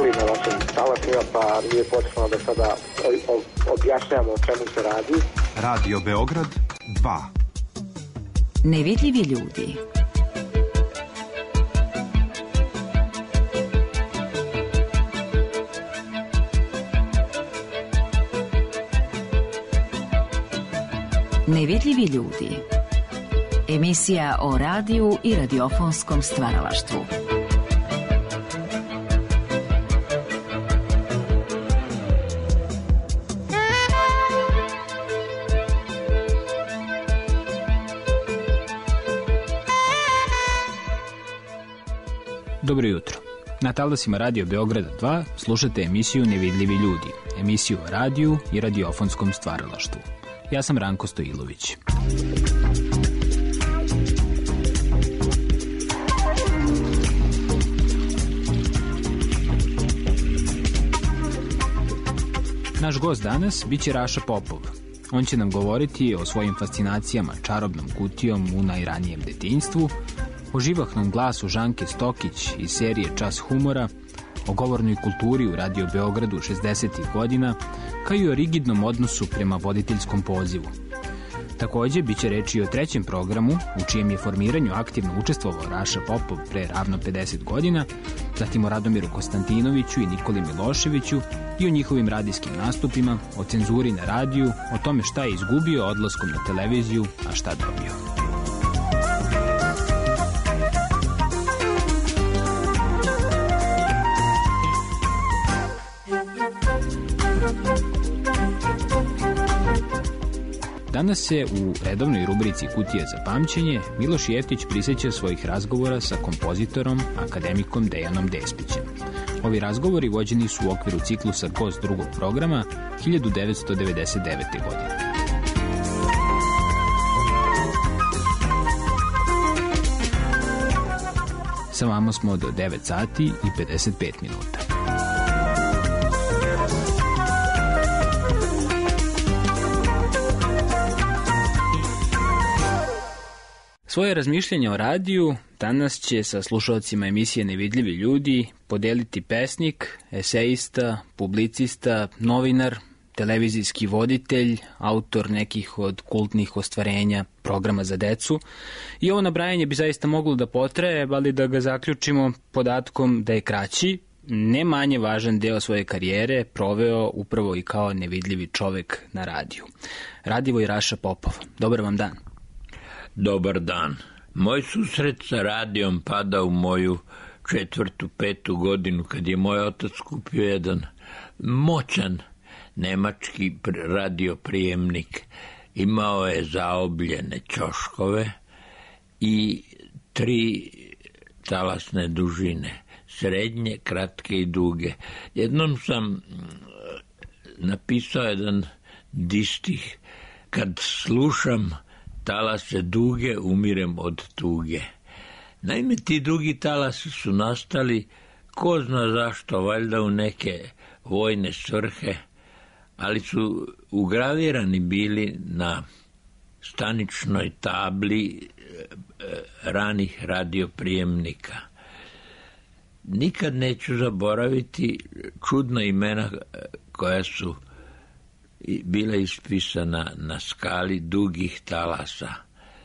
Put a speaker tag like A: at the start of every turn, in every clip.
A: čuli na vašim talasima, pa nije potrebno da sada objašnjamo o čemu se radi.
B: Radio Beograd 2.
C: Nevidljivi ljudi. Nevidljivi ljudi. Emisija o radiju i radiofonskom stvaralaštvu.
D: Dobro jutro. Na talasima Radio Beograda 2 slušate emisiju Nevidljivi ljudi, emisiju o radiju i radiofonskom stvaralaštvu. Ja sam Ranko Stojilović. Naš gost danas biće Raša Popov. On će nam govoriti o svojim fascinacijama čarobnom kutijom u najranijem detinjstvu, o živahnom glasu Žanke Stokić iz serije Čas humora, o govornoj kulturi u Radio Beogradu 60. godina, kao i o rigidnom odnosu prema voditeljskom pozivu. Također, bit će reći o trećem programu, u čijem je formiranju aktivno učestvovao Raša Popov pre ravno 50 godina, zatim o Radomiru Konstantinoviću i Nikoli Miloševiću i o njihovim radijskim nastupima, o cenzuri na radiju, o tome šta je izgubio odlaskom na televiziju, a šta dobio. Danas se u redovnoj rubrici Kutije za pamćenje Miloš Jeftić prisjeća svojih razgovora sa kompozitorom, akademikom Dejanom Despićem. Ovi razgovori vođeni su u okviru ciklusa Gost drugog programa 1999. godine. Sa vama smo do 9 sati i 55 minuta. Svoje razmišljanje o radiju danas će sa slušalcima emisije Nevidljivi ljudi podeliti pesnik, esejista, publicista, novinar, televizijski voditelj, autor nekih od kultnih ostvarenja programa za decu. I ovo nabrajanje bi zaista moglo da potraje, ali da ga zaključimo podatkom da je kraći, ne manje važan deo svoje karijere proveo upravo i kao nevidljivi čovek na radiju. Radivoj Raša Popov, dobar vam dan.
E: Dobar dan. Moj susret sa radijom pada u moju 4., 5. godinu, kad je moj otac kupio jedan moćan nemački radioprijemnik. Imao je zaobljene ćoškove i 3 talasne dužine, srednje, kratke i duge. Jednom sam napisao jedan distih: kad slušam talase duge, umirem od tuge. Naime, ti dugi talasi su nastali, ko zna zašto, valjda u neke vojne svrhe, ali su ugravirani bili na staničnoj tabli ranih radioprijemnika. Nikad neću zaboraviti čudna imena koja su bila ispisana na skali dugih talasa.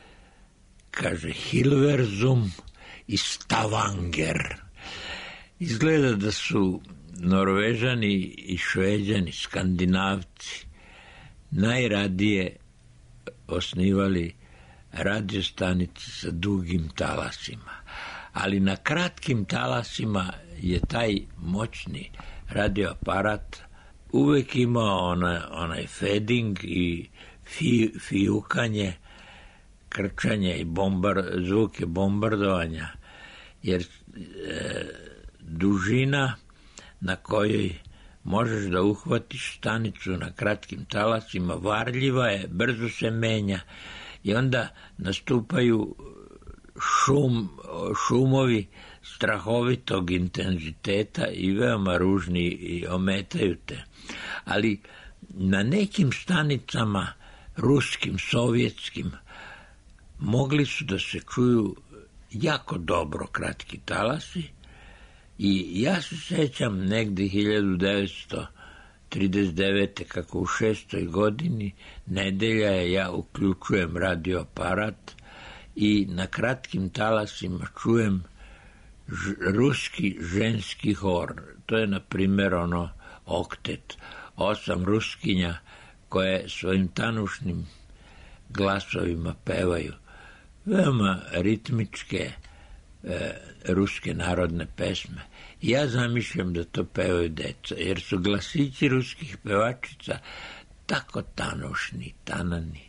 E: Kaže Hilversum i Stavanger. Izgleda da su Norvežani i Šveđani, Skandinavci, najradije osnivali radiostanice sa dugim talasima. Ali na kratkim talasima je taj moćni radioaparat uvek imao onaj fading i fijukanje, krčanje i zvuke bombardovanja, jer dužina na kojoj možeš da uhvatiš stanicu na kratkim talasima varljiva je, brzo se menja i onda nastupaju šumovi strahovitog intenziteta i veoma ružni i ometaju te. Ali na nekim stanicama, ruskim, sovjetskim, mogli su da se čuju jako dobro kratki talasi I ja se sećam negde 1939. kako u 6. godini nedelja je, ja uključujem radioaparat i na kratkim talasima čujem ruski ženski hor. To je, na primjer, oktet, 8 ruskinja koje svojim tanušnim glasovima pevaju veoma ritmičke ruske narodne pesme. Ja zamišljam da to pevaju deca, jer su glasići ruskih pevačica tako tanušni, tanani,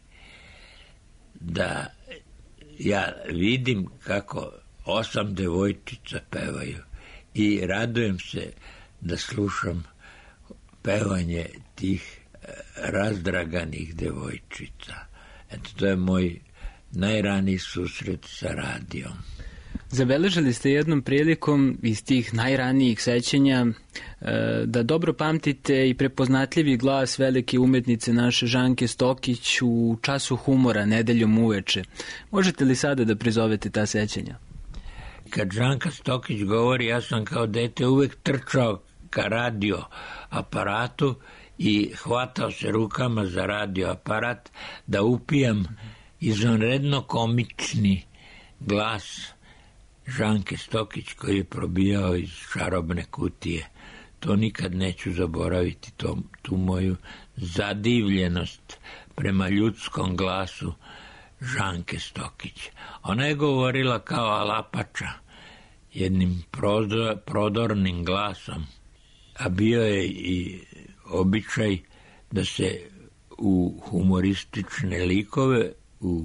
E: da ja vidim kako 8 devojčica pevaju i radujem se da slušam pevanje tih razdraganih devojčica. Eto, to je moj najraniji susret sa radijom.
D: Zabeležili ste jednom prilikom iz tih najranijih sećanja da dobro pamtite i prepoznatljivi glas velike umetnice naše Žanke Stokić u času humora nedeljom uveče. Možete li sada da prizovete ta sećanja?
E: Kad Žanka Stokić govori, ja sam kao dete uvek trčao ka radio aparatu i hvatao se rukama za radio aparat da upijam izvanredno komični glas Žanke Stokić koji je probijao iz čarobne kutije. To nikad neću zaboraviti, tu moju zadivljenost prema ljudskom glasu Žanke Stokić. Ona je govorila kao alapača, jednim prodornim glasom, a bio je i običaj da se u humoristične likove u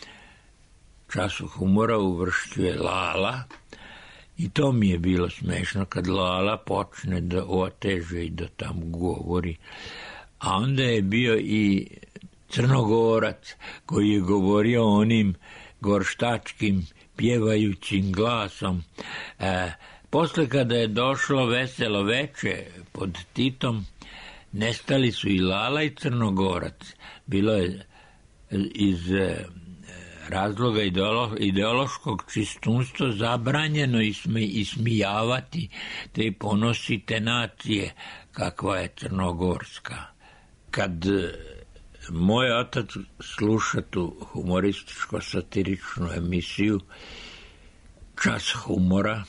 E: času humora uvršćuje Lala i to mi je bilo smešno kad Lala počne da oteže i da tamo govori. A onda je bio i Crnogorac koji je govorio onim gorštačkim pjevajućim glasom. Posle kada je došlo veselo veče pod Titom, nestali su i Lala i Crnogorac. Bilo je iz razloga ideološkog čistunstva zabranjeno ismijavati te ponosite nacije kakva je crnogorska. Kad moj otac sluša tu humorističko-satiričnu emisiju Čas humora,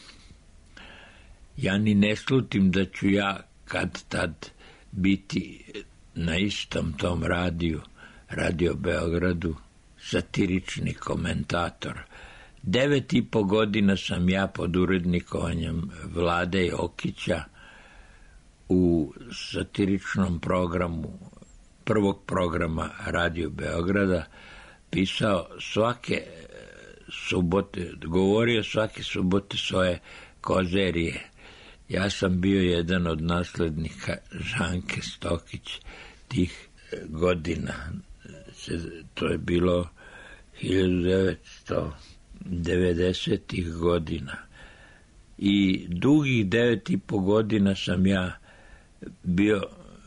E: ja ni ne slutim da ću ja kad tad biti na istom tom radiju, Radio Beogradu, satirični komentator. 9,5 godina sam ja pod urednikovanjem Vlade Jokića u satiričnom programu, prvog programa Radio Beograda, pisao svake subote, govorio svake subote svoje kozerije. Ja sam bio jedan od naslednika Žanke Stokić tih godina. To je bilo 1990. godina. I dugih 9,5 godina sam ja bio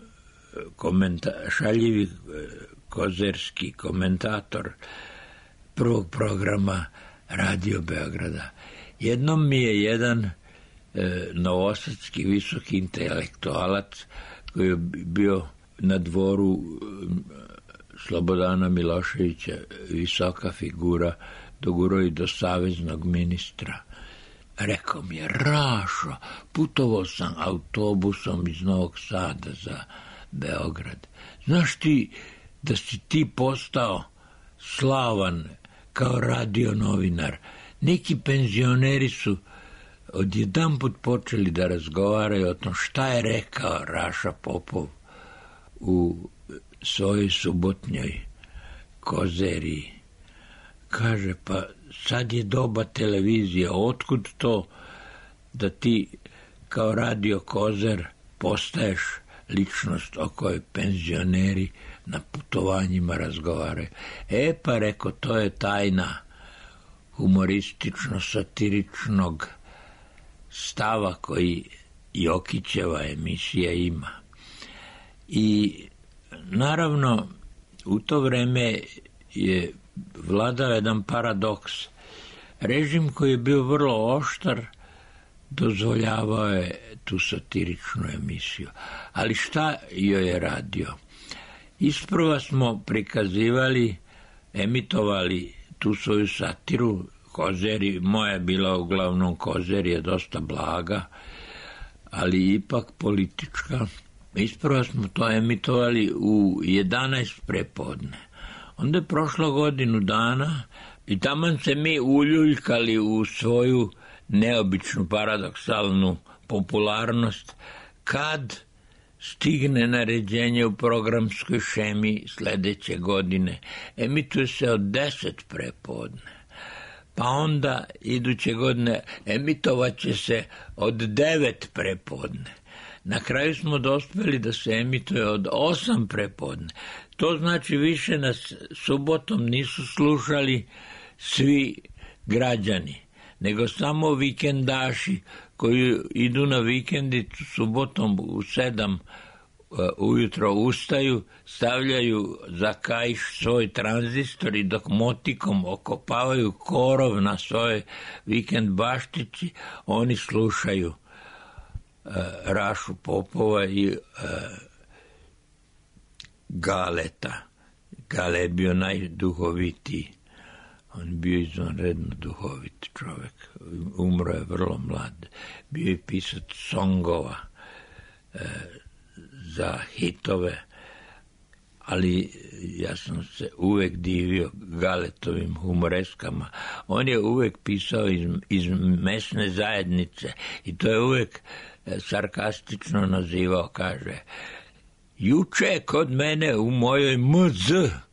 E: šaljivi kozerski komentator prvog programa Radio Beograda. Jednom mi je jedan novosadski visoki intelektualac koji je bio na dvoru Slobodana Miloševića, visoka figura, dogurao i do saveznog ministra. Rekao mi je: Rašo, putovao sam autobusom iz Novog Sada za Beograd. Znaš ti da si ti postao slavan kao radio novinar? Neki penzioneri su odjedanput počeli da razgovaraju o tom šta je rekao Raša Popov u svojoj subotnjoj kozeriji. Kaže, pa sad je doba televizije, otkud to da ti kao radio kozer postaješ ličnost o kojoj penzioneri na putovanjima razgovaraju? Pa reko, to je tajna humoristično-satiričnog stava koji Jokićeva emisija ima. I naravno, u to vreme je vladao jedan paradoks. Režim koji je bio vrlo oštar dozvoljavao je tu satiričnu emisiju. Ali šta joj je radio? Isprva smo prikazivali, emitovali tu svoju satiru, Kozeri, moja je bila uglavnom Kozeri, je dosta blaga, ali ipak politička. Isprva smo to emitovali u 11 prepodne. Onda je prošlo godinu dana i taman se mi uljuljkali u svoju neobičnu paradoksalnu popularnost kad stigne naređenje u programskoj šemi sljedeće godine. Emituje se od 10 prepodne. Pa onda iduće godine emitovat će se od 9 prepodne. Na kraju smo dospjeli da se emituje od 8 prepodne. To znači više nas subotom nisu slušali svi građani, nego samo vikendaši koji idu na vikendicu subotom u 7 ujutro ustaju, stavljaju za kaiš svoj tranzistor i dok motikom okopavaju korov na svojoj vikend baštici, oni slušaju Rašu Popova i Galeta. Gale je bio najduhovitiji. On je bio izvanredno duhovit čovjek. Umro je vrlo mlad. Bio je pisac songova za hitove, ali ja sam se uvijek divio Galetovim humoreskama. On je uvijek pisao iz mesne zajednice i to je uvijek sarkastično nazivao, kaže: juče kod mene u mojoj MZ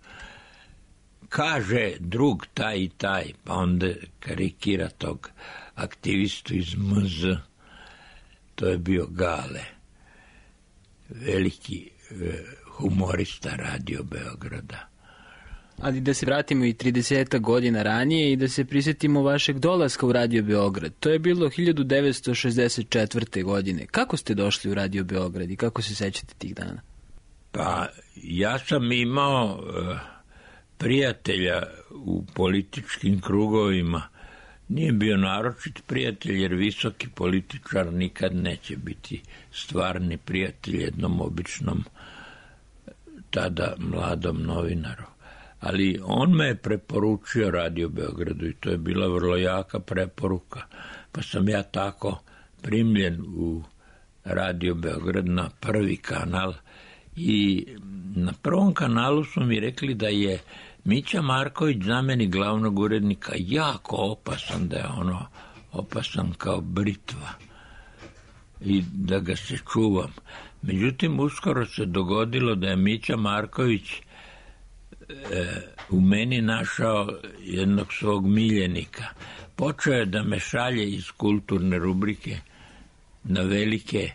E: kaže drug taj i taj, pa onda karikira tog aktivistu iz MZ. To je bio Gale, veliki humorista Radio Beograda.
D: Ali da se vratimo i 30 godina ranije i da se prisjetimo vašeg dolaska u Radio Beograd. To je bilo 1964. godine. Kako ste došli u Radio Beograd i kako se sećate tih dana?
E: Pa ja sam imao prijatelja u političkim krugovima. Nije bio naročit prijatelj, jer visoki političar nikad neće biti stvarni prijatelj jednom običnom, tada mladom novinaru. Ali on me je preporučio Radio Beogradu i to je bila vrlo jaka preporuka. Pa sam ja tako primljen u Radio Beograd na prvi kanal i na prvom kanalu su mi rekli da je Mića Marković, zamjenik glavnog urednika, jako opasan, da je ono opasan kao britva i da ga se čuvam. Međutim, uskoro se dogodilo da je Mića Marković u meni našao jednog svog miljenika. Počeo je da me šalje iz kulturne rubrike na velike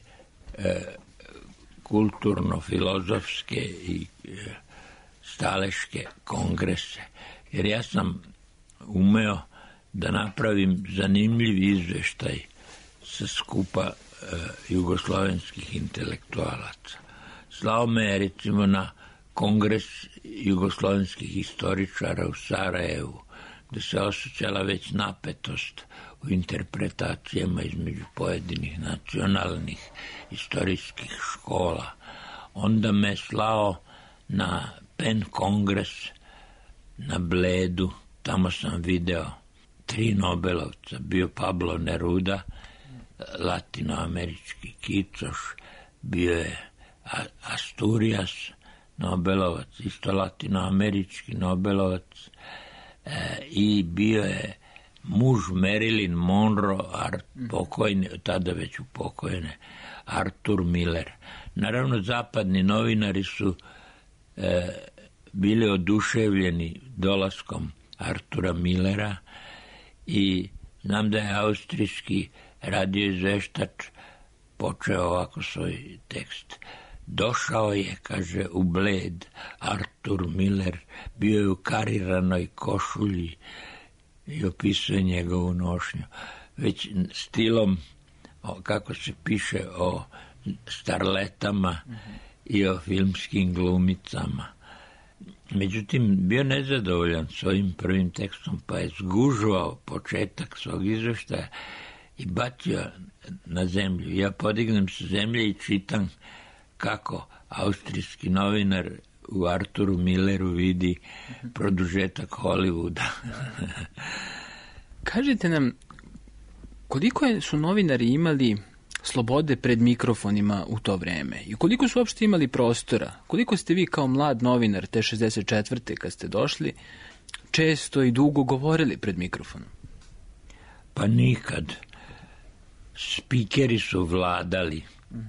E: kulturno-filozofske i staleške kongrese. Jer ja sam umeo da napravim zanimljiv izvještaj sa skupa jugoslovenskih intelektualaca. Slao me je recimo na kongres jugoslovenskih historičara u Sarajevu, gdje se osjećala već napetost u interpretacijama između pojedinih nacionalnih historijskih škola. Onda me slao na PEN kongres na Bledu, tamo sam video 3 Nobelovca, bio Pablo Neruda, latinoamerički kicoš, bio je Asturias, Nobelovac, isto latinoamerički Nobelovac, i bio je muž Marilyn Monroe, pokojni, tada već upokojene, Arthur Miller. Naravno, zapadni novinari su bili oduševljeni dolaskom Artura Millera i znam da je austrijski radioizveštač počeo ovako svoj tekst. Došao je, kaže, u Bled Artur Miller, bio je u kariranoj košulji i opisuje njegovu nošnju. Već stilom, kako se piše o starletama i o filmskim glumicama. Međutim, bio nezadovoljan svojim prvim tekstom, pa je zgužvao početak svog izvještaja i bacio na zemlju. Ja podignem sa zemlje i čitam kako austrijski novinar u Arturu Milleru vidi produžetak Hollywooda.
D: Kažite nam, koliko su novinari imali slobode pred mikrofonima u to vreme i koliko su uopšte imali prostora? Koliko ste vi kao mlad novinar te 64. kad ste došli često i dugo govorili pred mikrofonom?
E: Pa nikad. Spikeri su vladali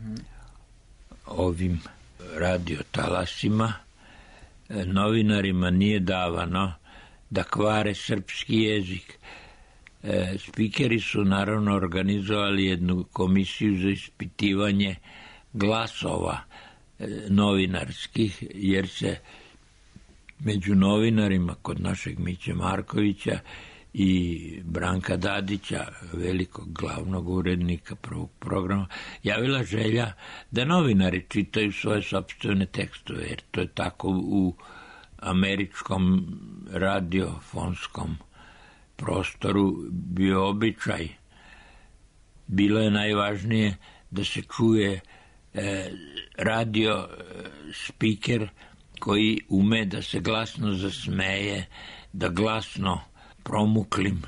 E: ovim radiotalasima. Novinarima nije davano da kvare srpski jezik. Spikeri su naravno organizovali jednu komisiju za ispitivanje glasova novinarskih, jer se među novinarima kod našeg Miće Markovića i Branka Dadića, velikog glavnog urednika prvog programa, javila želja da novinari čitaju svoje sopstvene tekstove, jer to je tako u američkom radiofonskom prostoru bio običaj. Bilo je najvažnije da se čuje radio spiker koji ume da se glasno zasmeje, da glasno promuklim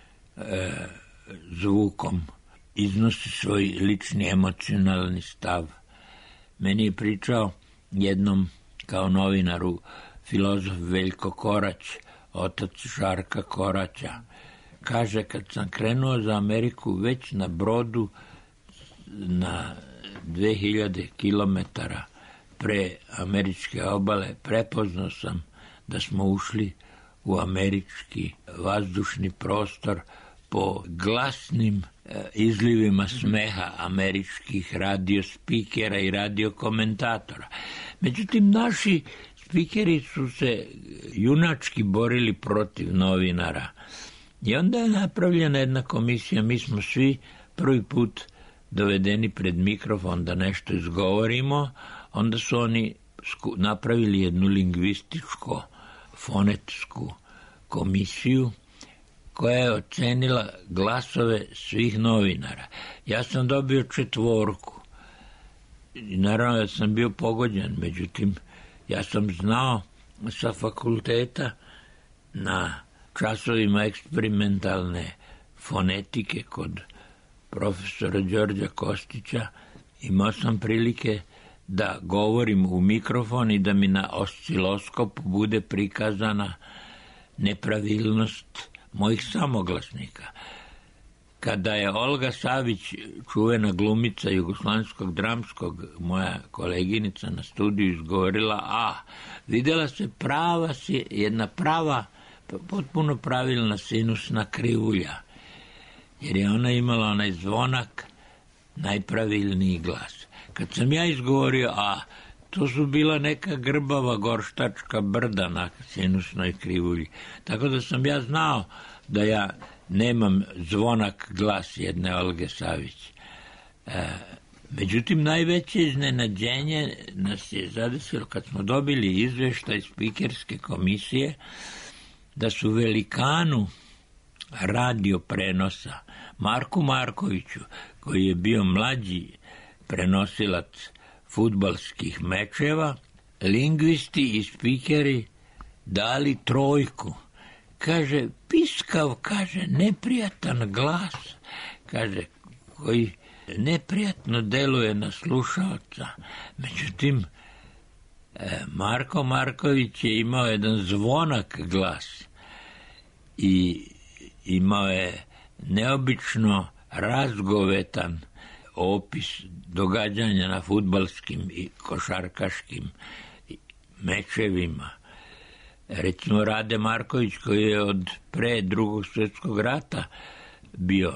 E: zvukom iznosi svoj lični emocionalni stav. Meni je pričao jednom kao novinaru filozof Veljko Korać, otac Žarka Koraća. Kaže, kad sam krenuo za Ameriku, već na brodu na 2000 kilometara pre američke obale prepoznao sam da smo ušli u američki vazdušni prostor po glasnim izlivima smeha američkih radiospikera i radiokomentatora. Međutim, naši spikeri su se junački borili protiv novinara. I onda je napravljena jedna komisija, mi smo svi prvi put dovedeni pred mikrofon da nešto izgovorimo, onda su oni napravili jednu lingvističko fonetsku komisiju koja je ocenila glasove svih novinara. Ja sam dobio 4. I naravno da sam bio pogođen, međutim, ja sam znao sa fakulteta na časovima eksperimentalne fonetike kod profesora Đorđa Kostića, imao sam prilike da govorim u mikrofon i da mi na osciloskopu bude prikazana nepravilnost mojih samoglasnika. Kada je Olga Savić, čuvena glumica jugoslovenskog dramskog, moja koleginica na studiju izgovorila vidjela se jedna prava, potpuno pravilna sinusna krivulja, jer je ona imala onaj zvonak, najpravilniji glas. Kad sam ja izgovorio to su bila neka grbava gorštačka brda na sinusnoj krivulji. Tako da sam ja znao da ja nemam zvonak glas jedne Olge Savić. Međutim, najveće iznenađenje nas je zadesilo kad smo dobili izveštaj spikerske komisije da su velikanu radio prenosa Marku Markoviću, koji je bio mlađi prenosilac fudbalskih mečeva, lingvisti i spikeri dali 3. Kaže, piskav, neprijatan glas, koji neprijatno deluje na slušalca. Međutim, Marko Marković je imao jedan zvonak glas i imao je neobično razgovetan opis događanja na fudbalskim i košarkaškim mečevima. Recimo Rade Marković, koji je od pre Drugog svjetskog rata bio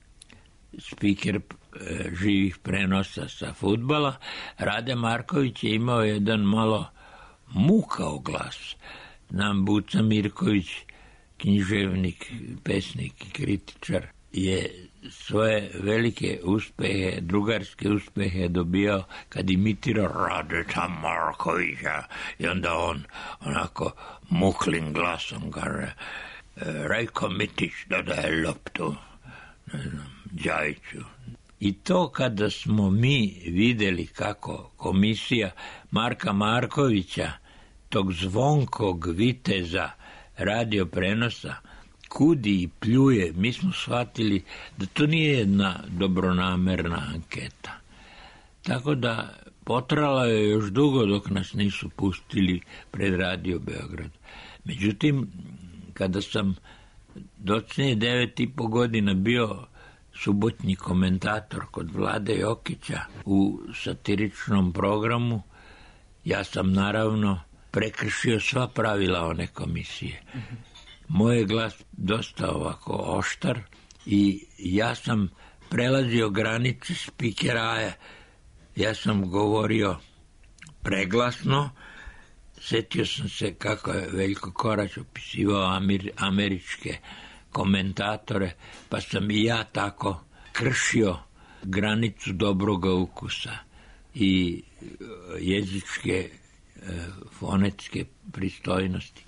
E: spiker živih prenosa sa fudbala, Rade Marković je imao jedan malo mukao glas. Znam, Buca Mirković, književnik, pesnik i kritičar, je svoje velike uspehe, drugarske uspehe dobio kad imitira Radeta Markovića i onda on onako muklim glasom kaže Rajko Mitić dodaje loptu, ne znam, Đajiću. I to kada smo mi vidjeli kako komisija Marka Markovića, tog zvonkog viteza radioprenosa, kudi i pljuje, mi smo shvatili da to nije jedna dobronamerna anketa. Tako da potrala je još dugo dok nas nisu pustili pred Radio Beograd. Međutim, kada sam docnije 9,5 godina bio subotnji komentator kod Vlade Jokića u satiričnom programu, ja sam naravno prekršio sva pravila one komisije. Moj je glas dosta ovako oštar i ja sam prelazio granice spikeraja. Ja sam govorio preglasno, sjetio sam se kako je Veljko Korać opisivao američke komentatore, pa sam i ja tako kršio granicu dobroga ukusa i jezičke fonetske pristojnosti.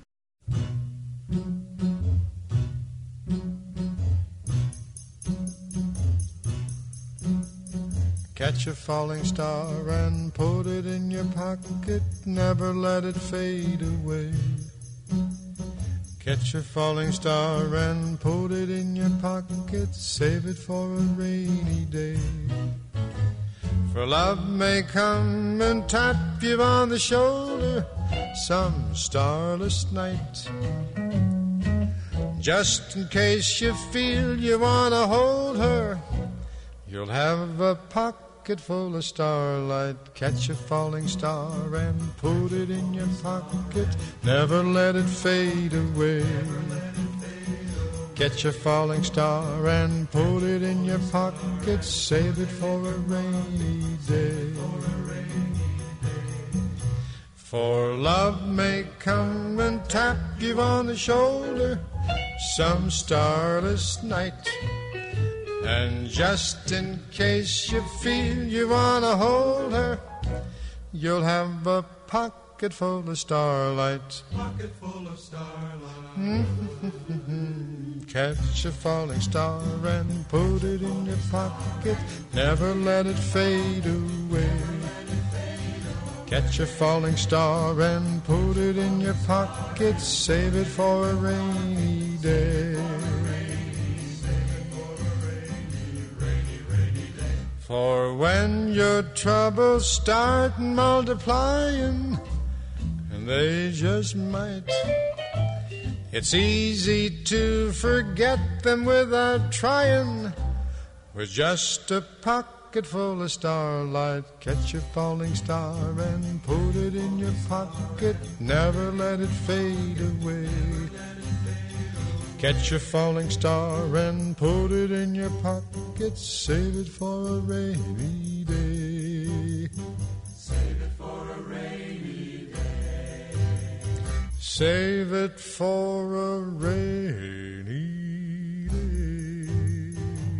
F: Catch a falling star and put it in your pocket, never let it fade away. Catch a falling star and put it in your pocket, save it for a rainy day. For love may come and tap you on the shoulder some starless night. Just in case you feel you want to hold her, you'll have a pocket full of starlight. Catch a falling star and put it in your pocket, never let it fade away. Catch a falling star and put it in your pocket, save it for a rainy day. For love may come and tap you on the shoulder some starless night. And just in case you feel you want to hold her, you'll have a pocket full of starlight. Pocket full of starlight. Catch a falling star and put it in your pocket, never let it fade away. Catch a falling star and put it in your pocket, save it for a rainy day. For when your troubles start multiplying, and they just might, it's easy to forget them without trying. With just a pocket full of starlight, catch a falling star and put it in your pocket, never let it fade away. Catch a falling star and put it in your pocket, save it for a rainy day. Save it for a rainy day. Save it for a rainy day.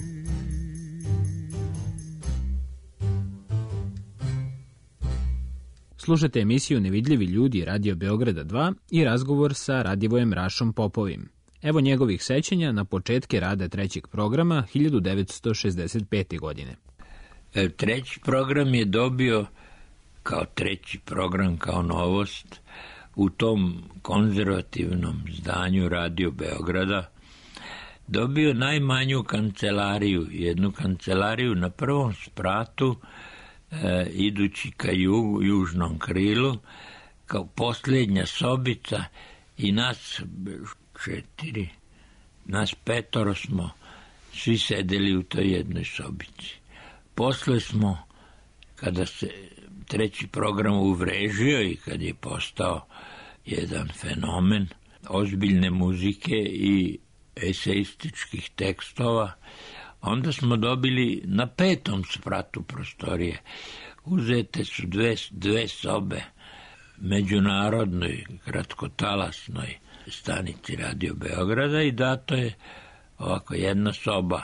D: Slušate emisiju Nevidljivi ljudi Radio Beograda 2 i razgovor sa Radivojem Rašom Popovim. Evo njegovih sećanja na početke rada trećeg programa 1965. godine.
E: Treći program je dobio kao treći program, kao novost, u tom konzervativnom zdanju Radio Beograda, dobio najmanju kancelariju, jednu kancelariju na prvom spratu, idući ka južnom krilu, kao posljednja sobica, i nas 4, nas 5 smo svi sedeli u toj jednoj sobici. Posle smo, kada se treći program uvrežio i kad je postao jedan fenomen ozbiljne muzike i eseističkih tekstova, onda smo dobili na 5. spratu prostorije. Uzete su dve sobe međunarodnoj kratkotalasnoj stanici Radio Beograda i dato je ovako jedna soba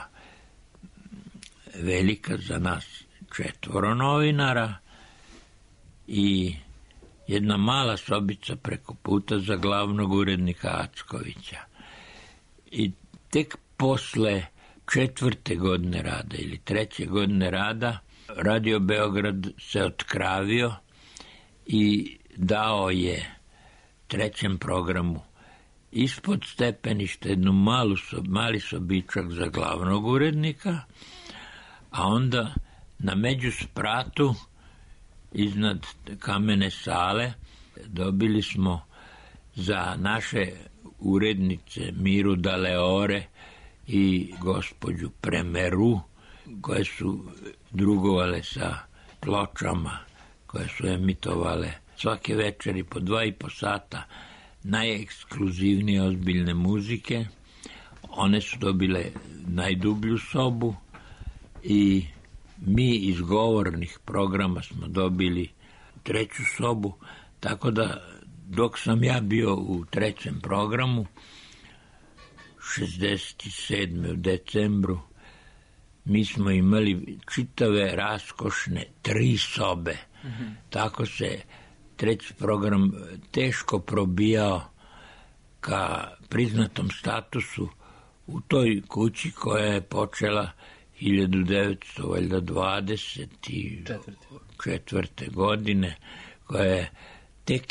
E: velika za nas 4 novinara i jedna mala sobica preko puta za glavnog urednika Ackovića. I tek posle 4. godine rada ili 3. godine rada Radio Beograd se otkravio i dao je 3. programu ispod stepeništa jednu mali sobičak za glavnog urednika, a onda na međuspratu iznad kamene sale dobili smo za naše urednice Miru Daleore i gospođu Premeru, koje su drugovale sa pločama koje su emitovale svake večeri po 2,5 sata najekskluzivnije ozbiljne muzike. One su dobile najdublju sobu i mi iz govornih programa smo dobili 3. sobu, tako da dok sam ja bio u 3. programu 67. u decembru, mi smo imali čitave raskošne 3 sobe. Tako se 3. program teško probijao ka priznatom statusu u toj kući koja je počela 1924. godine, koja je tek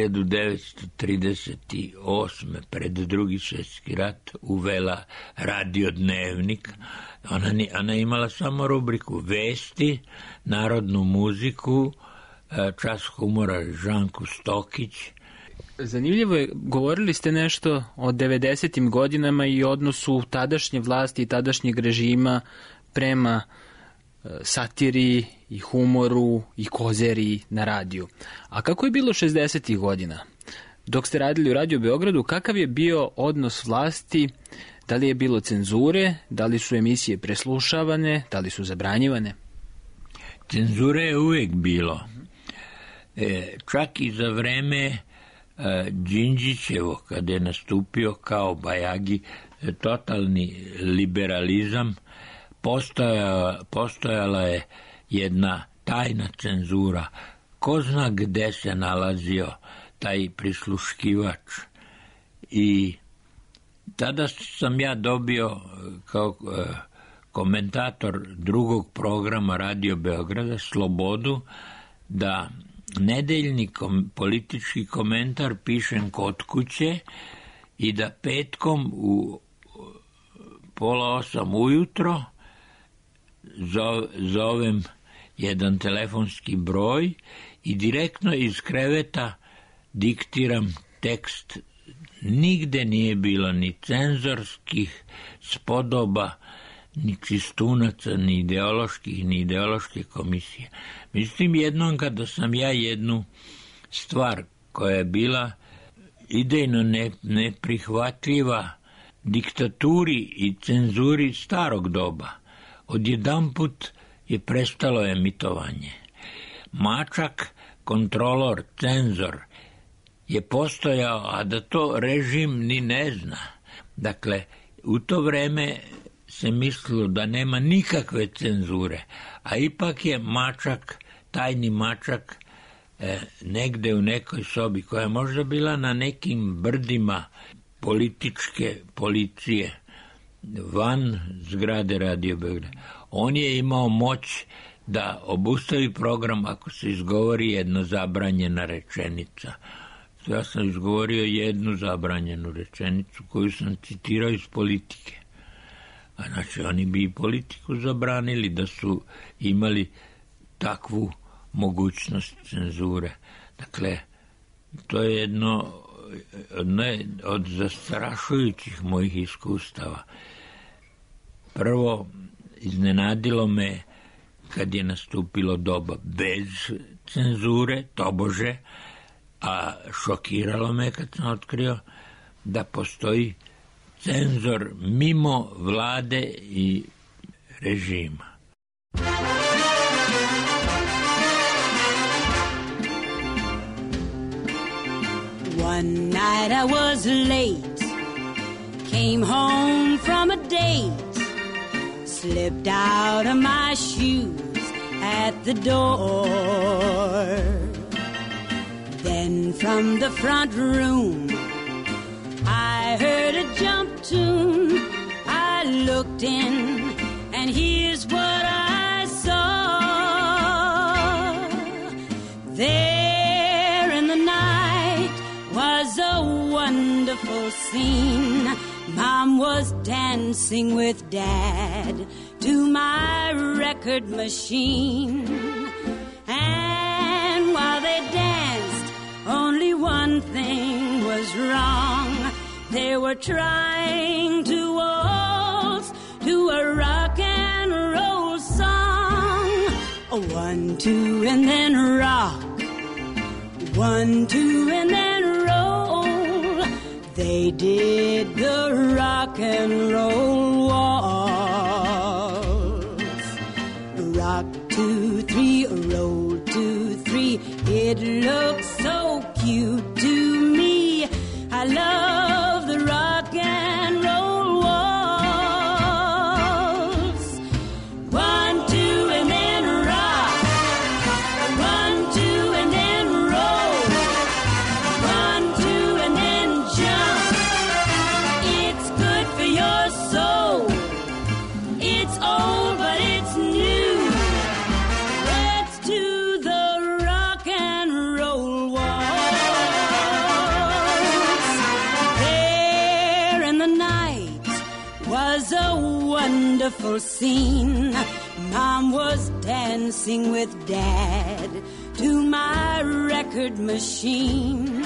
E: 1938. pred Drugi svjetski rat uvela Radio Dnevnik. Ona je imala samo rubriku vesti, narodnu muziku, čas humora Žanku Stokić.
D: Zanimljivo je, govorili ste nešto o 90. godinama i odnosu tadašnje vlasti i tadašnjeg režima prema satiri i humoru i kozeri na radiju. A kako je bilo 60. godina? Dok ste radili u Radio Beogradu, kakav je bio odnos vlasti? Da li je bilo cenzure? Da li su emisije preslušavane? Da li su zabranjivane?
E: Cenzure je uvijek bilo. Čak i za vreme Đinđićevo, kada je nastupio kao Bajagi totalni liberalizam, postojala je jedna tajna cenzura. Ko zna gde se nalazio taj prisluškivač. I tada sam ja dobio kao komentator 2. programa Radio Beograda slobodu da nedeljni politički komentar pišem kod kuće i da petkom u 7:30 ujutro zovem jedan telefonski broj i direktno iz kreveta diktiram tekst. Nigde nije bilo ni cenzorskih spodoba, ni čistunaca, ni ideološke komisije. Međutim, jednom kada sam ja jednu stvar koja je bila idejno neprihvatljiva diktaturi i cenzuri starog doba, odjedanput je prestalo emitovanje. Mačak, kontrolor, cenzor je postojao, a da to režim ni ne zna. Dakle, u to vreme se mislilo da nema nikakve cenzure, a ipak je mačak, tajni mačak, negde u nekoj sobi koja je možda bila na nekim brdima političke policije van zgrade Radio Beograd. On je imao moć da obustavi program ako se izgovori jedna zabranjena rečenica. Ja sam izgovorio jednu zabranjenu rečenicu koju sam citirao iz Politike. A znači oni bi i Politiku zabranili da su imali takvu mogućnost cenzure. Dakle, to je jedno od zastrašujućih mojih iskustava. Prvo, iznenadilo me kad je nastupilo doba bez cenzure, tobože, a šokiralo me kad sam otkrio da postoji cenzor mimo vlade i režima.
G: One night I was late, came home from a date, slipped out of my shoes at the door. Then from the front room I heard a jump tune. I looked in, and here's what I saw. There in the night was a wonderful scene. Mom was dancing with Dad to my record machine. And while they danced, only one thing was wrong. They were trying to waltz to a rock and roll song. 1, 2, and then rock. 1, 2, and then roll. They did the rock and roll waltz. Rock 2, 3, roll 2, 3. It looks so cute to me. I love the rock and roll waltz. 1, 2, and then rock. 1, 2, and then roll. 1, 2, and then jump. It's good for your soul. It's old, but it's new. Let's do the rock and roll waltz. There in the night was a wonderful scene. Mom was dancing with Dad to my record machine.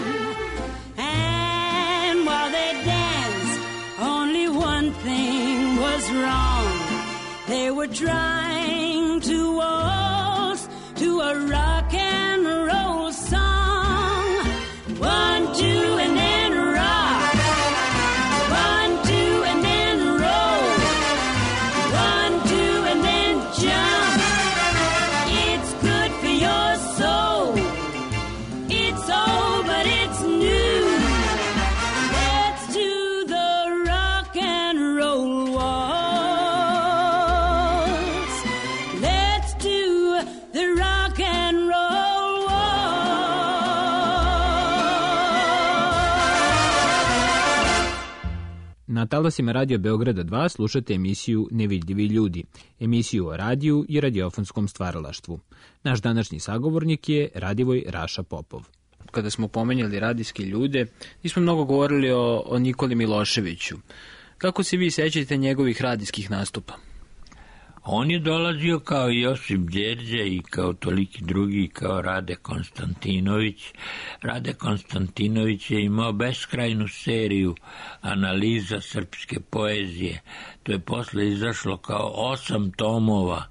G: And while they danced, only one thing was wrong. They were trying to waltz to a rock and roll song. 1, 2, and then rock. 1, 2, and then roll. 1, 2, and then jump. It's good for your soul. It's old, but it's new. Let's do the rock and roll waltz. Let's do the rock and roll waltz.
D: Na talasima Radio Beograda 2 slušate emisiju Nevidljivi ljudi, emisiju o radiju i radiofonskom stvaralaštvu. Naš današnji sagovornik je Radivoj Raša Popov. Kada smo pomenjali radijske ljude, nismo mnogo govorili o Nikoli Miloševiću. Kako se vi sećate njegovih radijskih nastupa?
E: On je dolazio kao i Josip Đerđe i kao toliki drugi, kao Rade Konstantinović. Rade Konstantinović je imao beskrajnu seriju analiza srpske poezije. To je posle izašlo kao 8 tomova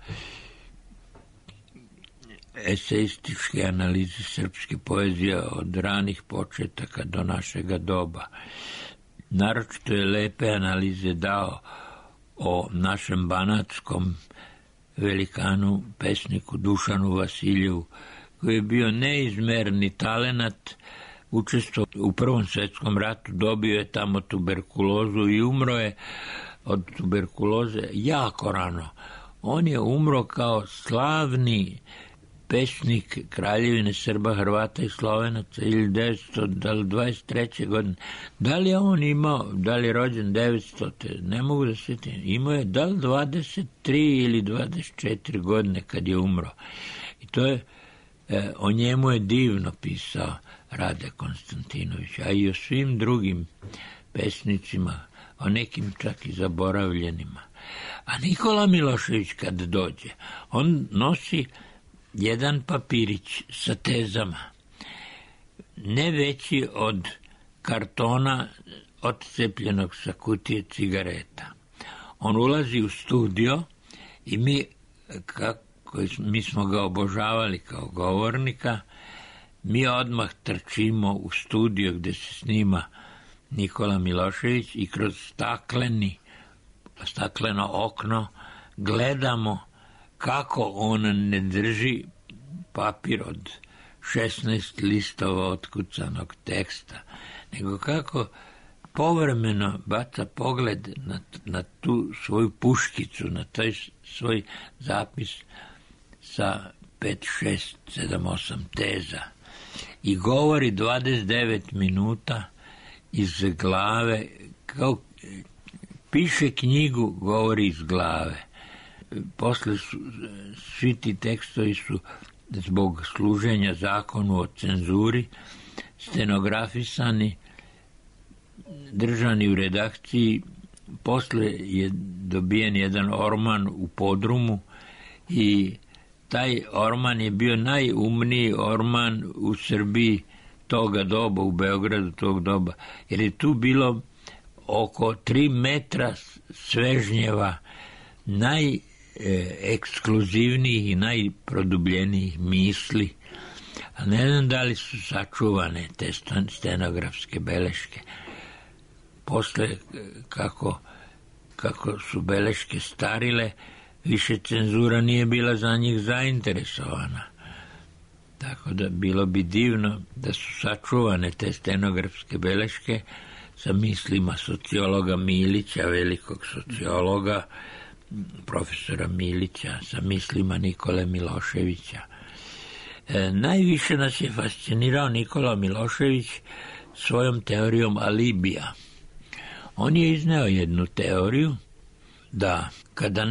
E: eseističke analize srpske poezije od ranih početaka do našega doba. Naročito je lepe analize dao o našem banatskom velikanu, pesniku Dušanu Vasiljevu, koji je bio neizmerni talenat, učestvovao u Prvom svetskom ratu, dobio je tamo tuberkulozu i umro je od tuberkuloze jako rano. On je umro kao slavni pesnik Kraljevine Srba, Hrvata i Slovenaca 1923. godine. Da li je on imao, da li je rođen 900. Ne mogu da se sjetim. Imao je da li 23 ili 24 godine kad je umro. I to je, o njemu je divno pisao Rade Konstantinović, a i o svim drugim pesnicima, o nekim čak i zaboravljenima. A Nikola Milošević kad dođe, on nosi jedan papirić sa tezama, ne veći od kartona odcepljenog sa kutije cigareta. On ulazi u studio i mi smo ga obožavali kao govornika, mi odmah trčimo u studio gde se snima Nikola Milošević i kroz stakleno okno gledamo kako on ne drži papir od 16 listova otkucanog teksta, nego kako povremeno baca pogled na tu svoju puškicu, na taj svoj zapis sa 5, 6, 7, 8 teza i govori 29 minuta iz glave piše knjigu, govori iz glave. Posle svi ti tekstovi su zbog služenja zakonu o cenzuri stenografisani, držani u redakciji. Posle je dobijen jedan orman u podrumu i taj orman je bio najumniji orman u Srbiji toga doba, u Beogradu tog doba, jer je tu bilo oko 3 metra svežnjeva najekskluzivnijih i najprodubljenijih misli. A ne znam da li su sačuvane te stenografske beleške. Posle, kako su beleške starile, više cenzura nije bila za njih zainteresovana. Tako da bilo bi divno da su sačuvane te stenografske beleške sa mislima sociologa Milića, velikog sociologa, profesora Milića, sa mislima Nikole Miloševića. Najviše nas je fascinirao Nikola Milošević svojom teorijom alibija. On je izneo jednu teoriju da kada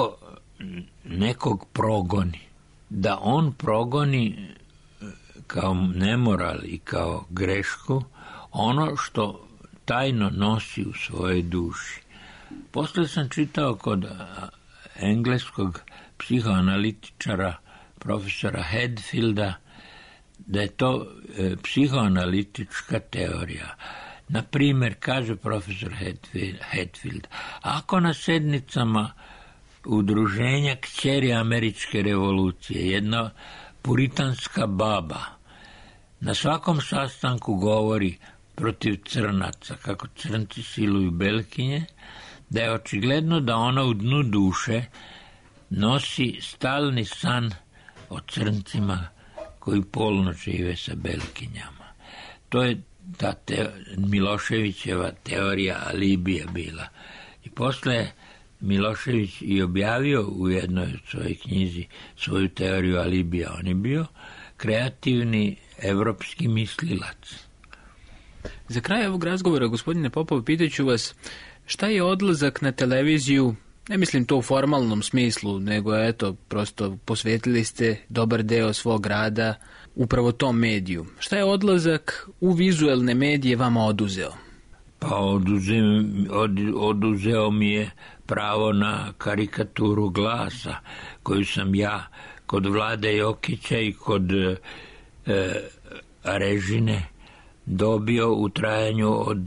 E: nekog progoni, da on progoni kao nemoral i kao grešku ono što tajno nosi u svojoj duši. Posle sam čitao kod engleskog psihoanalitičara profesora Hadfielda da je to psihoanalitička teorija. Na primjer, kaže profesor Hadfield, ako na sednicama udruženja kćeri američke revolucije, jedna puritanska baba na svakom sastanku govori protiv crnaca, kako crnci siluju belkinje, da je očigledno da ona u dnu duše nosi stalni san o crncima koji polno žive sa belkinjama. To je ta Miloševićeva teorija alibija bila. I posle Milošević i objavio u jednoj od svojoj knjizi svoju teoriju alibija. On je bio kreativni evropski mislilac.
D: Za kraj ovog razgovora, gospodine Popov, pitaću vas šta je odlazak na televiziju, ne mislim to u formalnom smislu, nego eto, prosto posvetili ste dobar deo svog rada upravo tom mediju. Šta je odlazak u vizuelne medije vama oduzeo?
E: Pa oduzeo mi je pravo na karikaturu glasa koju sam ja kod Vlade Jokića i kod Arežine dobio u trajanju od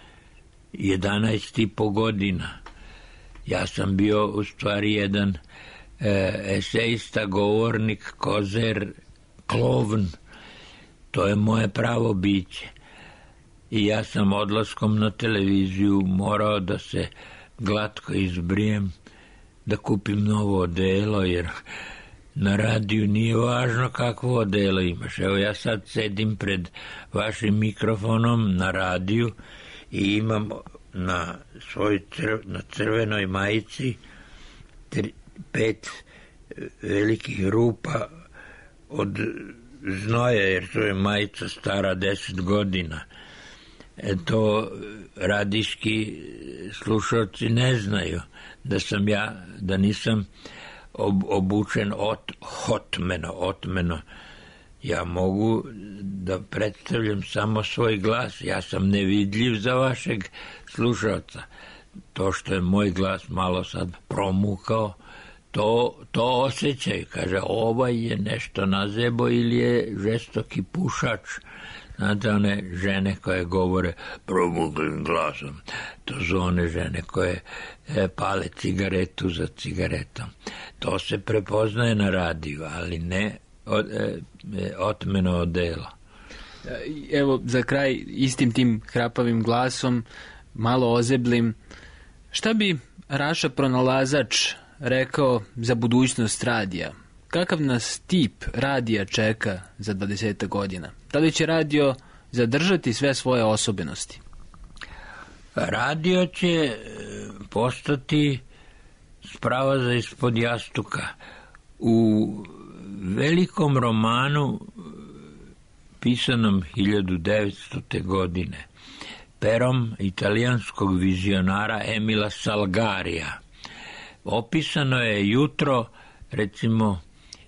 E: 11,5 godina. Ja sam bio u stvari jedan esejista, govornik, kozer, klovn. To je moje pravo biće. I ja sam odlaskom na televiziju morao da se glatko izbrijem, da kupim novo odelo, jer na radiju nije važno kakvo odelo imaš. Evo ja sad sedim pred vašim mikrofonom na radiju i imam na crvenoj majici 5 velikih rupa od znoja, jer to je majica stara 10 godina. To radiški slušalci ne znaju da nisam obučen otmeno. Ja mogu da predstavljam samo svoj glas. Ja sam nevidljiv za vašeg slušalca. To što je moj glas malo sad promukao, to osjećaju. Kaže, ovaj je nešto nazebo ili je žestoki pušač. Znate, one žene koje govore promuklim glasom, to su one žene koje pale cigaretu za cigaretom. To se prepoznaje na radiju, ali ne otmeno odelo.
D: Evo, za kraj, istim tim hrapavim glasom, malo ozeblim, šta bi Raša pronalazač rekao za budućnost radija? Kakav nas tip radija čeka za 20 godina? Da li će radio zadržati sve svoje osobenosti?
E: Radio će postati sprava za ispod jastuka. U velikom romanu pisanom 1900. godine perom italijanskog vizionara Emila Salgarija. Opisano je jutro, recimo,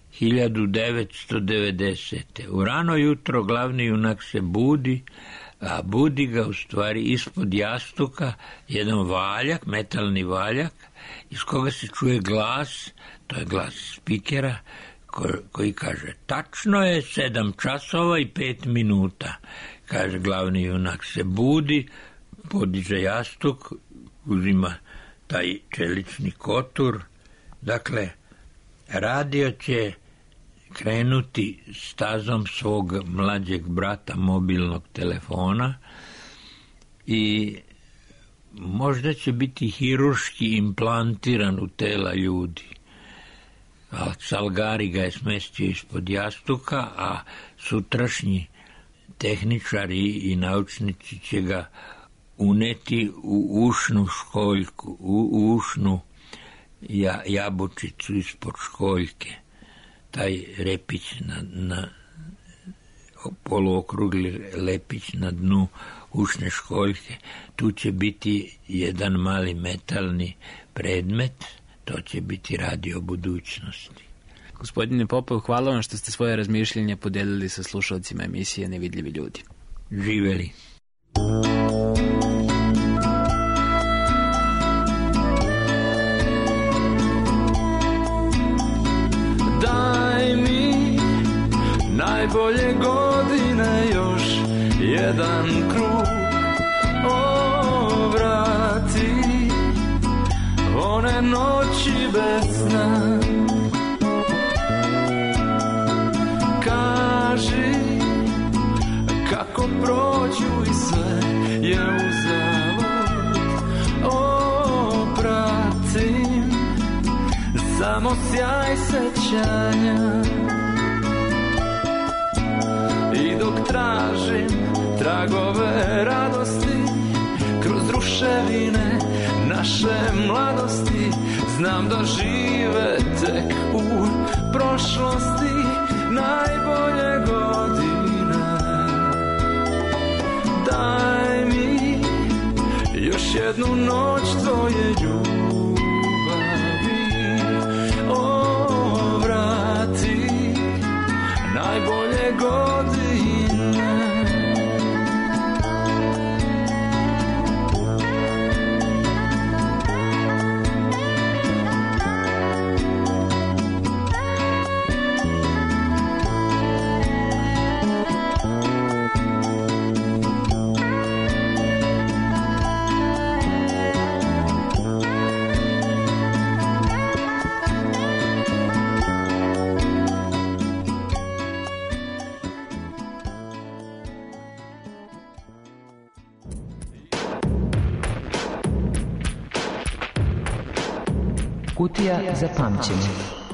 E: 1990. U rano jutro glavni junak se budi, a budi ga u stvari ispod jastuka jedan valjak, metalni valjak, iz koga se čuje glas, to je glas spikera, koji kaže: tačno je 7 časova i 5 minuta. Kaže, glavni junak se budi, podiže jastuk, uzima taj čelični kotur. Dakle, radio će krenuti stazom svog mlađeg brata mobilnog telefona i možda će biti hirurški implantiran u tela ljudi. A Salgari ga je smestio ispod jastuka, a sutrašnji tehničari i naučnici će ga uneti u ušnu školjku, u ušnu jabučicu ispod školjke. Taj repić na poluokrugli lepić na dnu ušne školjke, tu će biti jedan mali metalni predmet, to će biti radio budućnosti.
D: Gospodine Popov, hvala vam što ste svoje razmišljenje podelili sa slušalcima emisije Nevidljivi ljudi.
E: Živeli.
H: Daj mi najbolje godine, još jedan krug. O, vrati one noći bez sna. Kaži kako prođu i sve je uzalud. O, pratim samo sjaj sećanja. I dok tražim tragove radosti kroz ruševine naše mladosti, znam da žive tek u prošlosti najbolje godine. Daj mi još jednu noć tvoje ljubavi. O, vrati najbolje godine.
C: Kutija za pamćenje.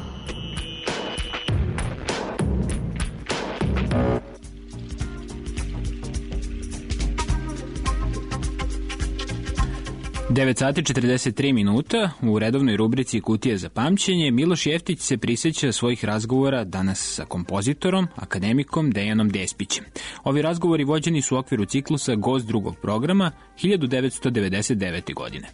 D: Devet sati 43 minuta u redovnoj rubrici Kutija za pamćenje. Miloš Jeftić se prisjeća svojih razgovora danas sa kompozitorom, akademikom Dejanom Despićem. Ovi razgovori vođeni su u okviru ciklusa Gost drugog programa 1999. godine.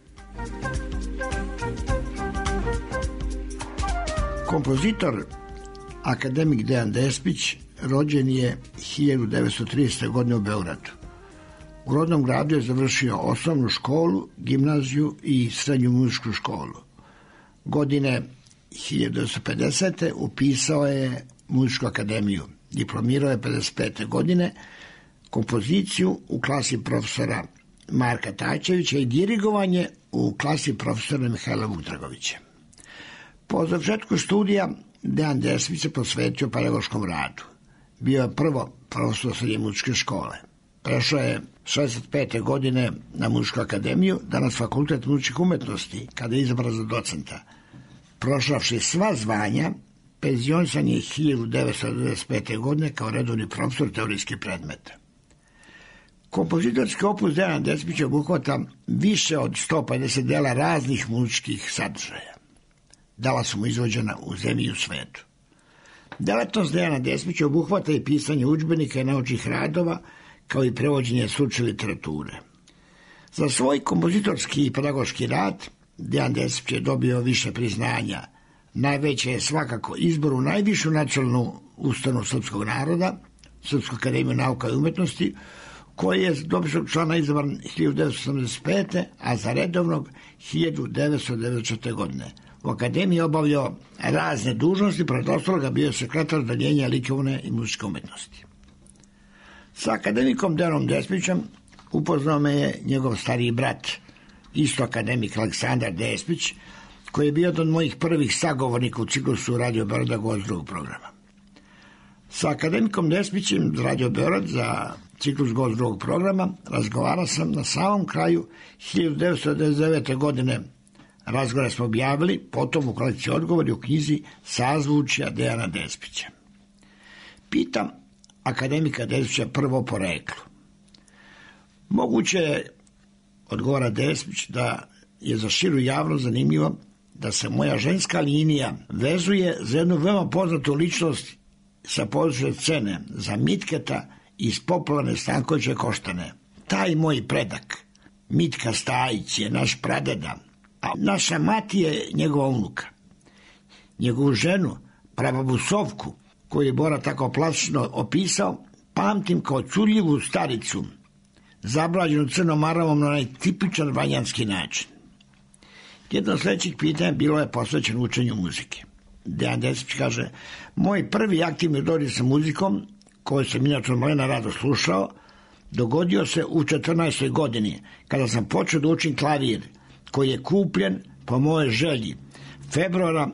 I: Kompozitor, akademik Dejan Despić, rođen je 1930. godine u Beogradu. U rodnom gradu je završio osnovnu školu, gimnaziju i srednju muzičku školu. Godine 1950. upisao je muzičku akademiju. Diplomirao je 55. godine kompoziciju u klasi profesora Marka Tajčevića i dirigovanje u klasi profesora Mihajla Vukdragovića. Po završetku studija Dejan Despić se posvetio pedagoškom radu. Bio je prvo profesor srednje muzičke škole. Prešao je 65. godine na muzičku akademiju, danas fakultet muzičkih umetnosti, kada je izabran za docenta. Prošavši sva zvanja, penzionisan je 1995. godine kao redovni profesor teorijskih predmeta. Kompozitorski opus Dejana Despića obuhvata više od 150 dela raznih muzičkih sadržaja. Dela su mu izvođena u zemlji i u svetu. Delatnost Dejana Despića obuhvata i pisanje udžbenika i naučnih radova, kao i prevođenje stručne literature. Za svoj kompozitorski i pedagoški rad Dejan Despić je dobio više priznanja. Najveće je svakako izbor u najvišu nacionalnu ustanovu srpskog naroda, Srpsku akademiju nauka i umetnosti, koji je dopisnog člana izabran 1985. a za redovnog 1994. godine. U akademiji je obavljao razne dužnosti, pored ostaloga bio je sekretar odeljenja likovne i muzičke umetnosti. Sa akademikom Dejanom Despićem upoznao me je njegov stariji brat, isto akademik Aleksandar Despić, koji je bio od mojih prvih sagovornika u ciklusu Radio Beograda gost drugog programa. Sa akademikom Despićem Radio Beograd za ciklus gost drugog programa razgovarao sam na samom kraju 1999. godine. Razgovore smo objavili potom u kolekciji odgovori u knjizi Sazvučja Dejana Despića. Pitam akademika Despića prvo poreklo. Moguće je, odgovara Despić, da je za širu javnost zanimljivo da se moja ženska linija vezuje za jednu veoma poznatu ličnost sa područja scene, za Mitketa iz popularne Stankovićeve Koštane. Taj moj predak, Mitka Stajić, je naš pradeda, a naša mati je njegova unuka. Njegovu ženu, prababu Sovku, koju je Bora tako plastično opisao, pamtim kao curljivu staricu, zabrađenu crnom maravom na onaj tipičan vanjanski način. Jedno od sljedećih pitanja bilo je posvećeno učenju muzike. Dejan Despić kaže, moj prvi aktivni dodir sa muzikom, koju sam inače malena rado slušao, dogodio se u 14. godini, kada sam počeo da učim klavir, koji je kupljen po moje želji februara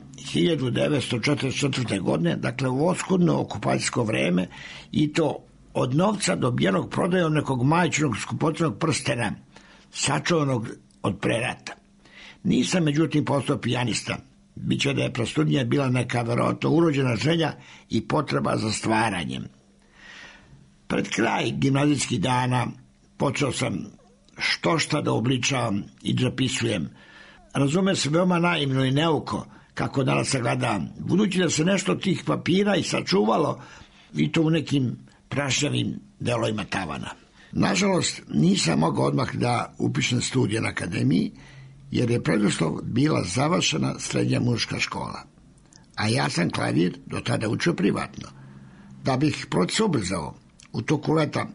I: 1944. godine, dakle u oskudno okupacijsko vreme, i to od novca dobijenog prodajom nekog majčinog skupocjenog prstena, sačuvanog od prerata. Nisam međutim postao pijanista. Biće da je prostudnija bila neka verovatno urođena želja i potreba za stvaranjem. Pred kraj gimnazijskih dana počeo sam šta da obličavam i zapisujem. Razume se veoma naivno i neuko, kako danas se gleda, budući da se nešto od tih papira i sačuvalo, i to u nekim prašnjavim delovima tavana. Nažalost, nisam mogao odmah da upišem studije na akademiji, jer je preduslov bila završena srednja muzička škola. A ja sam klavir do tada učio privatno. Da bih proces ubrzao, u toku leta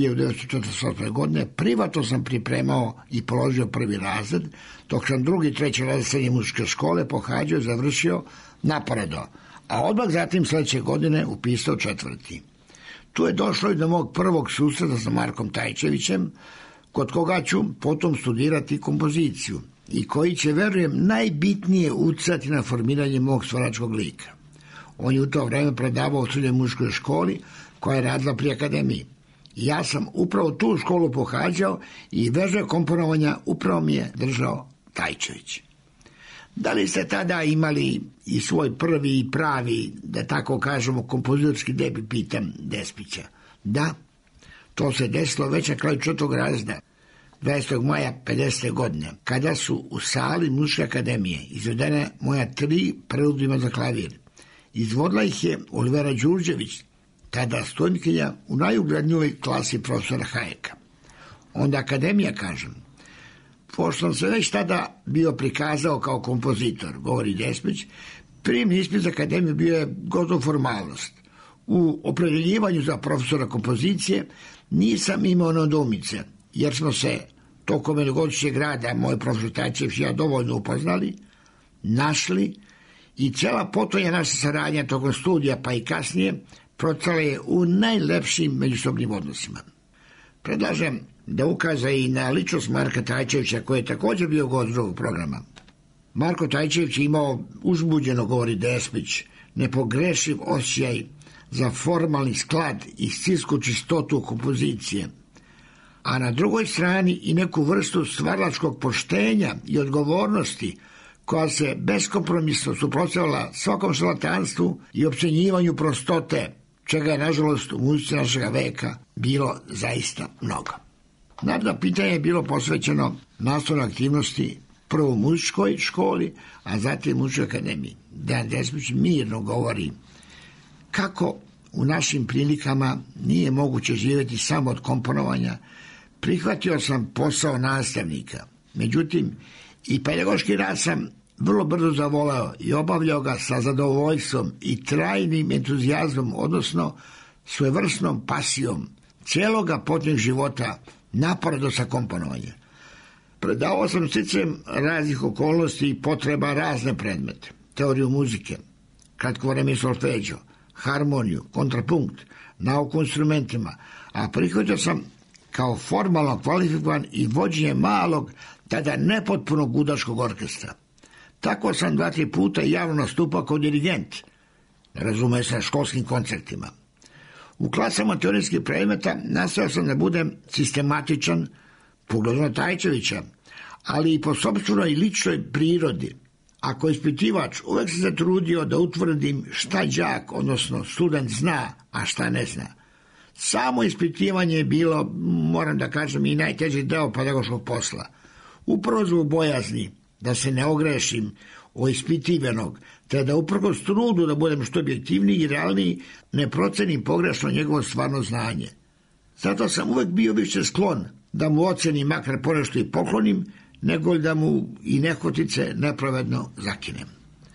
I: 1948. godine privatno sam pripremao i položio prvi razred, dok sam drugi i treći razred srednje muzičke škole pohađao i završio naporedo, a odmah zatim sljedeće godine upisao četvrti. Tu je došlo i do mog prvog susreta sa Markom Tajčevićem, kod koga ću potom studirati kompoziciju i koji će, verujem, najbitnije uticati na formiranje mog stvaračkog lika. On je u to vreme predavao u srednjoj muzičkoj školi koja je radila pri akademiji. Ja sam upravo tu školu pohađao i vežbe komponovanja upravo mi je držao Tajčević. Da li ste tada imali i svoj prvi i pravi, da tako kažemo, kompozitorski debut, pitam Despića? Da, to se desilo već na kraju četvrtog razreda, 20. maja 50. godine, kada su u sali Muzičke akademije izvedene moja 3 preludima za klavir. Izvodila ih je Olivera Đurđević, tada studentkinja u najuglednijoj klasi profesora Hajeka. Onda akademija, kažem, pošto sam se već tada bio prikazao kao kompozitor, govori Despić, prijemni ispit za akademiju bio je gotov formalnost. U opredjeljivanju za profesora kompozicije nisam imao nedoumice, jer smo se tokom jednogodišnjeg rada, moj profesor Tajčević i ja, dovoljno upoznali, našli, i cela potonja naša saradnja tokom studija pa i kasnije procala je u najlepšim međusobnim odnosima. Predlažem da ukaza i na ličnost Marka Tajčevića, koji je također bio gost drugog programa. Marko Tajčević je imao uzbuđeno, govori Despić, nepogrešiv osjećaj za formalni sklad i stilsku čistotu kompozicije, a na drugoj strani i neku vrstu stvaralačkog poštenja i odgovornosti koja se beskompromisno suprotstavila svakom šarlatanstvu i općenjivanju prostote, čega je, nažalost, u muzici našega veka bilo zaista mnogo. Naravno, pitanje je bilo posvećeno nastavnoj aktivnosti prvo u muzičkoj školi, a zatim u muzičkoj akademiji. Dejan Despić mirno govori kako u našim prilikama nije moguće živjeti samo od komponovanja, prihvatio sam posao nastavnika. Međutim, i pedagoški rad sam vrlo brzo zavoleo i obavljao ga sa zadovoljstvom i trajnim entuzijazmom, odnosno svojevrsnom pasijom cijeloga potnjeg života naporedo sa komponovanja. Predavao sam sticajem raznih okolnosti i potreba razne predmete, teoriju muzike, kratkovremeni solfeđo, harmoniju, kontrapunkt, nauku instrumentima, a prihvatio sam kao formalno kvalifikovan i vođenje malog, tada nepotpunog gudačkog orkestra. Tako sam 2-3 puta javno nastupao kao dirigent, razume se, školskim koncertima. U klasama teorijskih predmeta nastojao sam da budem sistematičan, pogledno Tajčevića, ali i po sopstvenoj ličnoj prirodi. Ako ispitivač, uvek se zatrudio da utvrdim šta đak, odnosno student zna, a šta ne zna. Samo ispitivanje je bilo, moram da kažem, i najteži deo pedagoškog posla. Upravo zbog bojazni da se ne ogrešim o ispitivanog, te da uprkos trudu da budem što objektivniji i realniji, ne procenim pogrešno njegovo stvarno znanje. Zato sam uvek bio više sklon da mu ocenim makar ponešto i poklonim, nego da mu i nehotice nepravedno zakinem.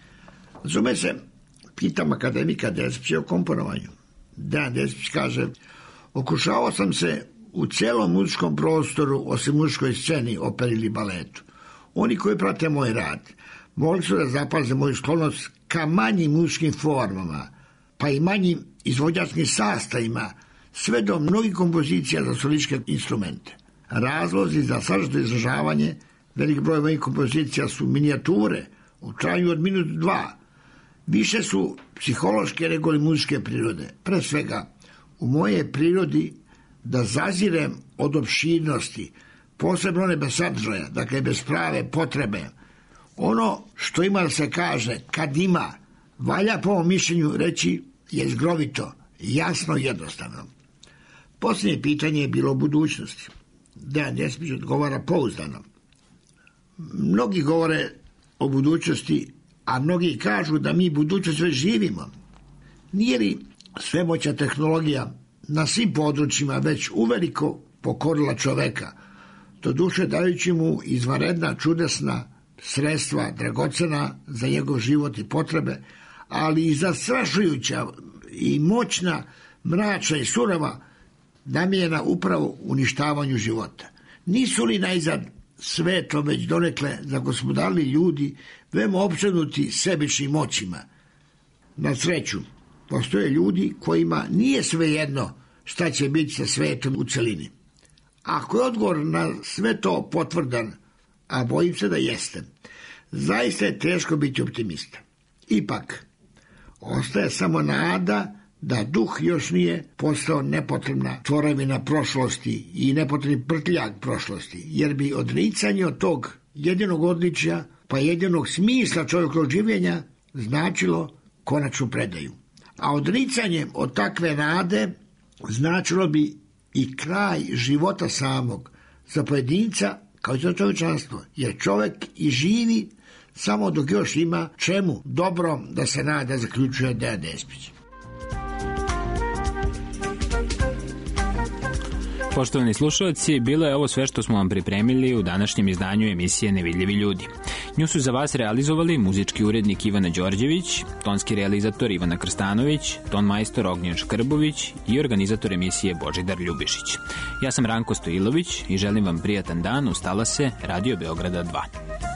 I: Razume se, pitam akademika Despića o komponovanju. Dejan Despić kaže: okušavao sam se u cijelom muzičkom prostoru, osim muzičkoj sceni, operi ili baletu. Oni koji prate moj rad mogli su da zapaze moju sklonost ka manjim muzičkim formama, pa i manjim izvođačkim sastavima, sve do mnogih kompozicija za solističke instrumente. Razlozi za sažeto izražavanje, velik broj mojih kompozicija su minijature u trajanju od minut 2. Više su psihološke nego li muzičke prirode. Pre svega, u moje prirodi da zazirem od opširnosti, posebno ne bez sadržaja, dakle bez prave potrebe. Ono što ima da se kaže, kad ima, valja po ovom mišljenju reći je zgrovito, jasno i jednostavno. Posljednje pitanje je bilo o budućnosti. Dejan Despić odgovara pouzdano. Mnogi govore o budućnosti, a mnogi kažu da mi budućnost već živimo. Nije li svemoćna tehnologija na svim područjima već uveliko pokorila čoveka, doduše dajući mu izvanredna, čudesna sredstva, dragocena za njegov život i potrebe, ali i zastrašujuća i moćna, mračna i surova, namijenjena upravo uništavanju života. Nisu li najzad svetom već donekle zagospodarili ljudi veoma opsednuti sebičnim moćima? Na sreću, postoje ljudi kojima nije svejedno šta će biti sa svetom u celini. Ako je odgovor na sve to potvrdan, a bojim se da jeste, zaista je teško biti optimista. Ipak, ostaje samo nada da duh još nije postao nepotrebna tvorevina prošlosti i nepotrebni prtljag prošlosti, jer bi odricanje od tog jedinog odličja, pa jedinog smisla čovjekovog življenja značilo konačnu predaju. A odricanjem od takve nade značilo bi i kraj života samog za pojedinca kao i za čovječanstvo, jer čovjek i živi samo dok još ima čemu dobro da se nada, zaključuje Dejan Despić.
D: Poštovani slušalci, bilo je ovo sve što smo vam pripremili u današnjem izdanju emisije Nevidljivi ljudi. Nju su za vas realizovali muzički urednik Ivana Đorđević, tonski realizator Ivana Krstanović, ton majstor Ognjen Škrbović i organizator emisije Božidar Ljubišić. Ja sam Ranko Stojilović i želim vam prijatan dan uz talase Radio Beograda 2.